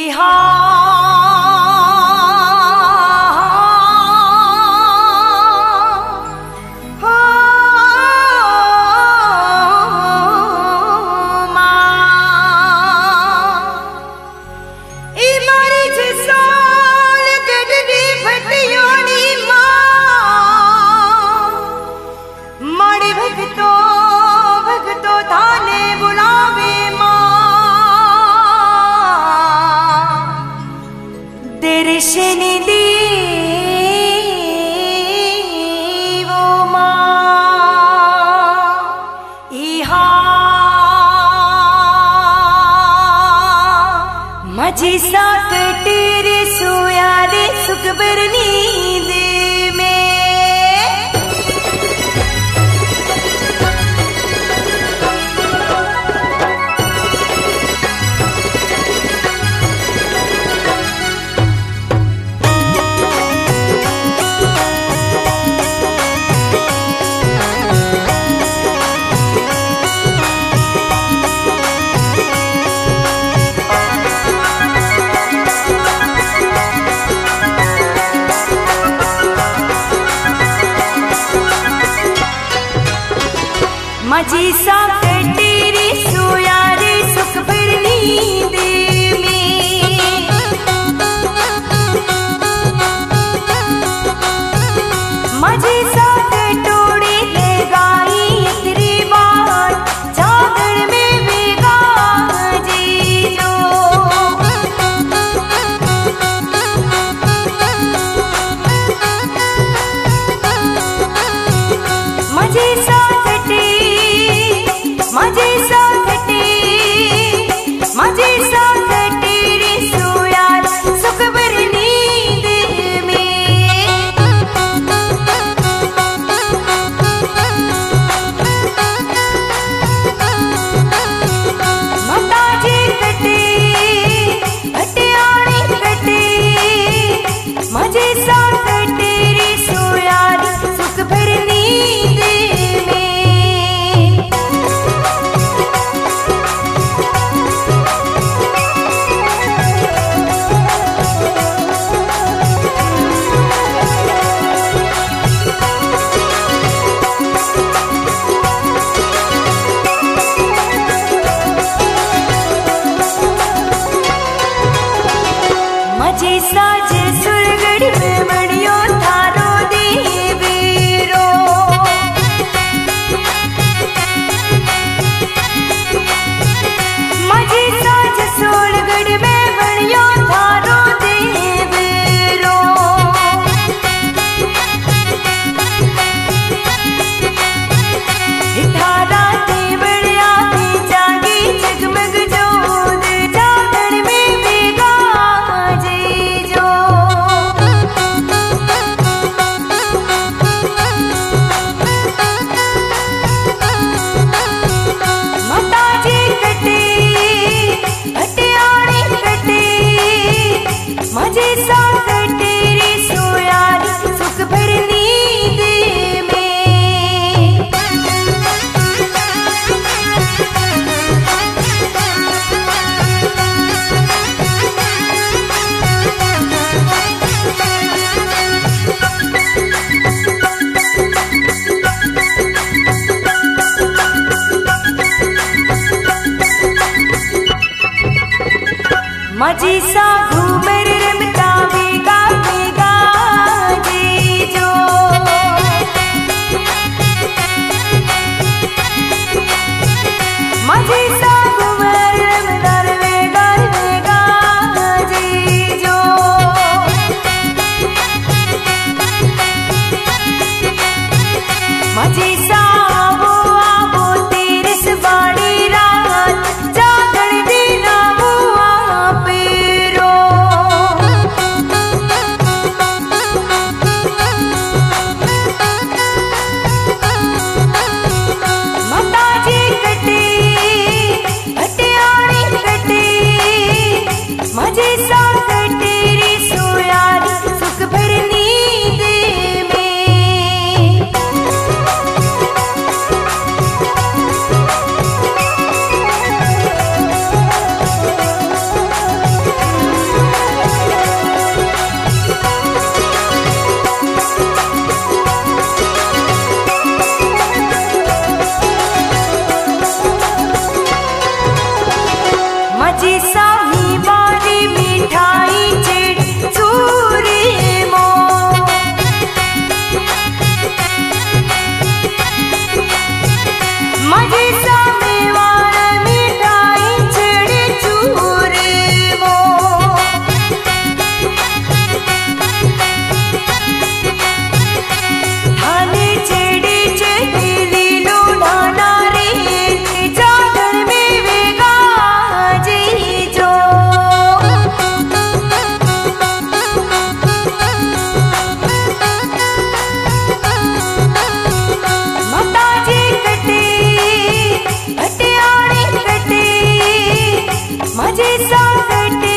माझी साकटीर सोया रे सुखबर नींद में। माझी साकटीर सोया रे सुखबर नींद में। माझी साकटोड़ी ले गाई इतरी बात जागरण में बेगा जीजो। माझी साकटीर सोया सुखबर नींद में। माताजी कटे हटियाणी कटे माझी साकटीर सोया सुखबर नींद में। माझी साज सुरगढ़ में बड़ियो थारो देवीरो। माझी साज सुरगढ़ में बड़ियो थारो देवीरो। थारा देवड़िया की जागी जगमग जोत जागरण में बेगा जीजो। माताजी कटे हटियाणी कटे माझी साकटीर सोया सुखबर नींद में। माझी सा घूमर रमता बेगा बेगा जीजो। माझी सा घूमर रमता बेगा बेगा जीजो। माझी सा आवो आवो तेरस बाड़ी रात जागरण देना मुआ पेरो। माझी सामी बारी मिठाईचे चुरी मो माझी सामी वार मिठाईचे चुरी मो थाने चेडीचे दिली लुढाणारे जादर में वेगा जीजो माताजी कटे भटियाणी कटे माझे सागटे